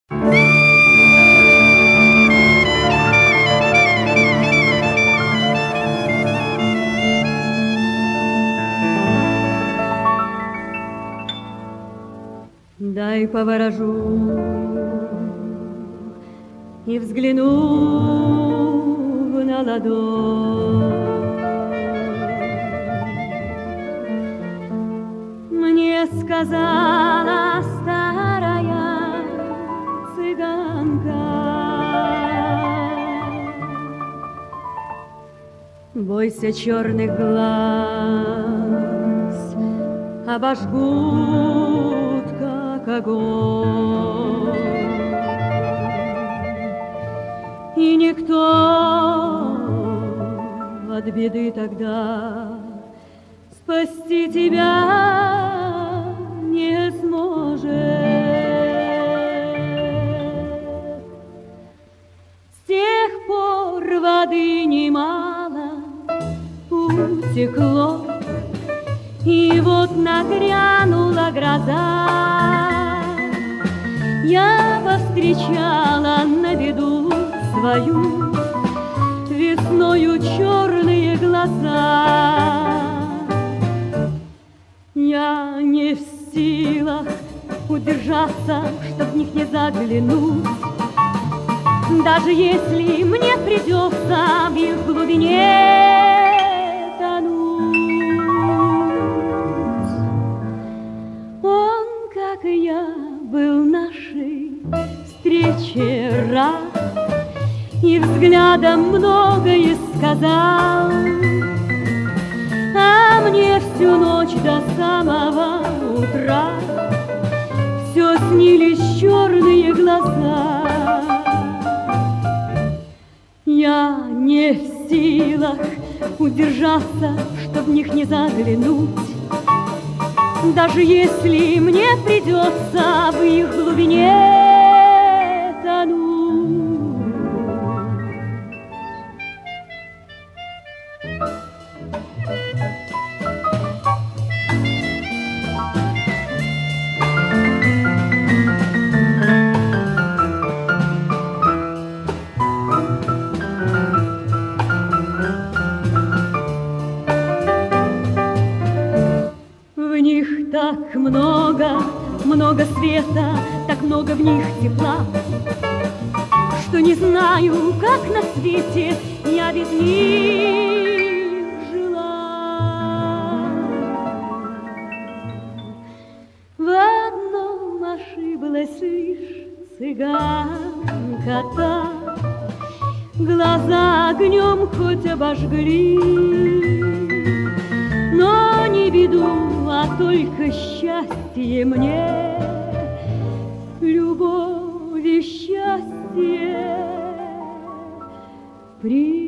Дай поворожу и взгляну на ладонь. Мне сказала старая цыганка: бойся черных глаз, обожгут как огонь. И никто от беды тогда спасти тебя не сможет. С тех пор воды немало утекло, и вот нагрянула гроза. Я повстречала на беду свою весною черные глаза. Я не в силах удержаться, чтоб в них не заглянуть, даже если мне придется в их глубине тонуть. Он, как и я, был нашей встрече рад и взглядом многое сказал, а мне всю ночь до самого утра все снились черные глаза. Я не в силах удержаться, чтоб в них не заглянуть, даже если мне придется в их глубине тонуть. В них так много, много света, так много в них тепла, что не знаю, как на свете я без них жила. В одном ошиблась лишь цыганка та, глаза огнем хоть обожгли, но не беду, а только счастье мне, любовь и счастье.